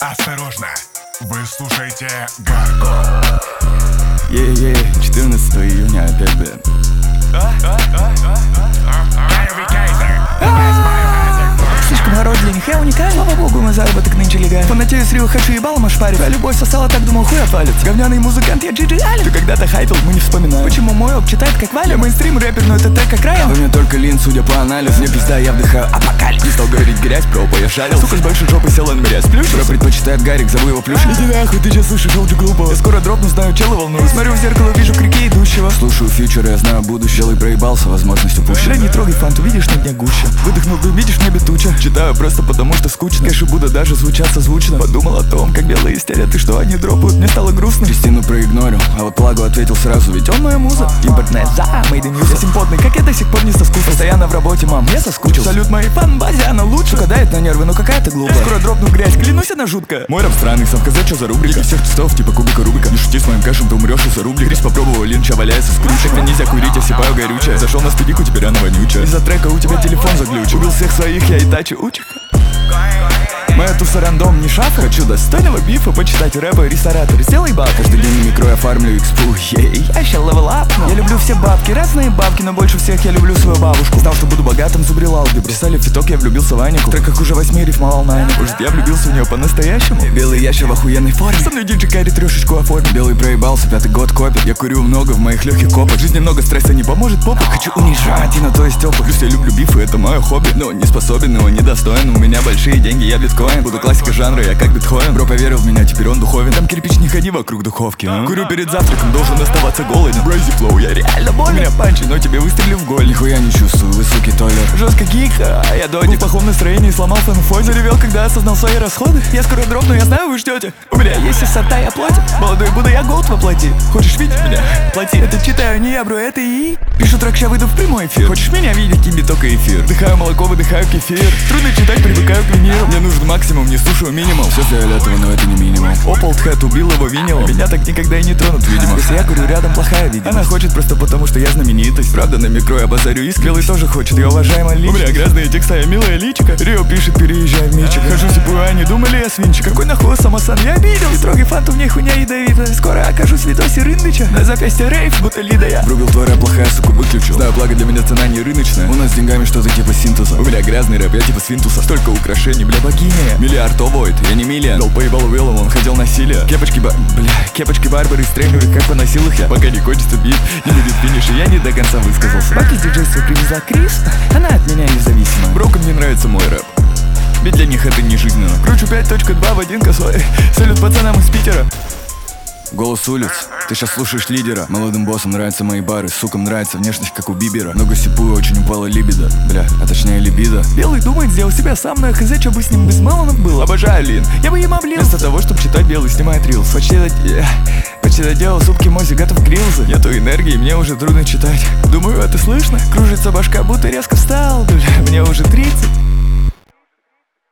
Осторожно, вы слушаете Гарго. 14 июня опять, блин. Слишком город для них, я уникален. Слава богу, мой заработок нынче легальный. Фанатею с Рио, хочу ебалом ошпарить. Твоя любовь сосала, так думал, хуй отвалится. Говняный музыкант, я Джиджи Ален. Ты когда-то хайпил, мы не вспоминаем. Почему мой оп читает как Валя? Мейнстрим рэпер, но это так как Райан. Во мне только лин, судя по анализу. Мне пизда, я вдыхаю апокалипсис. Не стал говорить грязь, про опа я шарил. Сука с большой жопой села на меня сплющ. Бро предпочитает Гарик, зову его плюш. Иди нахуй, ты сейчас слышишь аудио глупого. Я скоро дропну, знаю, челы волнуюсь. Смотрю в зеркало, вижу к реке идущего. Слушаю фьючер, я знаю будущее. Челый проебался, возможность упущена. Не трогай фанту, видишь, на дне гуще. Выдохнул дым, видишь, в небе туча. Читаю просто потому что скучно. Кэши буду даже звучат созвучно. Подумал о том, как белые истерят и что они дропают, мне стало грустно. Кристину проигнорил, а вот Плагу ответил сразу. Ведь он моя муза. Импортная за, made in USA. Я симпотный, как я до сих пор не соскучился. Постоянно в работе, мам, я соскучился. Салют моей фан-базе, она лучше. Сука дает на нервы, но какая ты глупая. Скоро дропну грязь, клянусь, она жуткая. Мой рэп странный, сам сказать, что за рубрика. Из всех часов, типа кубика Рубика. Не шути с моим кэшем, ты умрешь из-за рублик. Крис попробовал, линча валяется с крышек. Мне нельзя курить, осипаю горючее. Зашел на студику, теперь она вонючая. Из-за трека у тебя телефон заглючил. Убил всех своих, я и тачи учих. Моя туса рандом не шафа. Хочу достойного бифа, почитать рэпа, ресторатор. Сделай баб. Каждый день на микро я фармлю экспу. Я ща левел ап. Я люблю все бабки, разные бабки, но больше всех я люблю свою бабушку. Знал, что буду богатым, зубрил алгебру. Писали фиток, я влюбился в Анику. В треках уже 8 рифмовал на Анику. Может, я влюбился в нее по-настоящему? Белый ящер в охуенной форме. Со мной диджей Карри трешечку оформит. Белый проебался, 5-й год копит. Я курю много в моих легких копах. В жизни много стресса, не поможет попа. Хочу унижать, и на то есть опыт. Плюс я люблю бифы, это мое хобби. Но не способен, его недостоин. У меня большие деньги, я биткоин. Буду классика жанра, я как Бетховен. Бро поверил в меня, теперь он духовен. Там кирпич, не ходи вокруг духовки, а? Курю перед завтраком, должен оставаться голоден. Брейзи флоу, я реально болен. У меня панчи, но тебе выстрелю в голь. Нихуя не чувствую, высокий толер. Жестко гик, а я додик. В плохом настроении сломал фэн-фой. Заревел, когда осознал свои расходы. Я скоро дропну, я знаю, вы ждете. У меня есть высота, я платит. Молодой буду, я голд воплоти. Хочешь видеть меня? Плати. Это читаю, не я, бро, это и. Пишу трек, ща выйду в прямой эфир. Хочешь меня видеть? Тебе только эфир. Вдыхаю молоко, выдыхаю кефир. Трудно читать, привыкаю к виниру. Мне нужен максимум, не слушаю минимум. Все фиолетово, но это не минимум. Ополдхэт убил его, винил. Меня так никогда и не тронут, видимо. Если я курю рядом, плохая видимость. Она хочет просто потому, что я знаменитость. Правда, на микро я базарю искренне. Белый тоже хочет, я уважаемая личность. У меня грязные текста, я милая личика. Рио пишет, переезжай в Мичик. Хожу зипую, а не думали я свинчик. Какой нахуй самосан, я обидел. Не трогай фанту, в ней хуйня ядовитая. Скоро окажусь в видосе Рындыча. На запястье рейв, будто Лида я. Врубил твой рэп, плохая, сука, выключил. Знаю, благо для меня цена не рыночная. У нас с деньгами что-то типа синтеза. У меня грязный рэп, я типа свинтуса. Столько украшений, бля, богиня. Миллиард овоид, я не миллион. Дал поебал Уиллом, он хотел насилия. Кепочки Барбары, стреймеры, как поносил их я. Пока не кончится бит, не будет финиша, я не до конца высказался. Бабки с диджейства привезла Крис, она от меня независима. Брокам не нравится мой рэп, ведь для них это не жизненно. Кручу 5.2 в один косой. Салют пацанам из Питера. Голос улиц, ты сейчас слушаешь лидера. Молодым боссам нравятся мои бары, сукам нравится внешность, как у Бибера. Много сипую, очень упала либидо, бля, а точнее либидо. Белый думает, сделал себя сам, но я хз, что бы с ним без Мелонов был. Обожаю Лин, я бы им облил. Вместо того, чтобы читать, Белый снимает рилс. Почти доделал супки Мози, готов грилзы. Нету энергии, мне уже трудно читать. Думаю, это слышно? Кружится башка, будто резко встал. Бля, мне уже 30.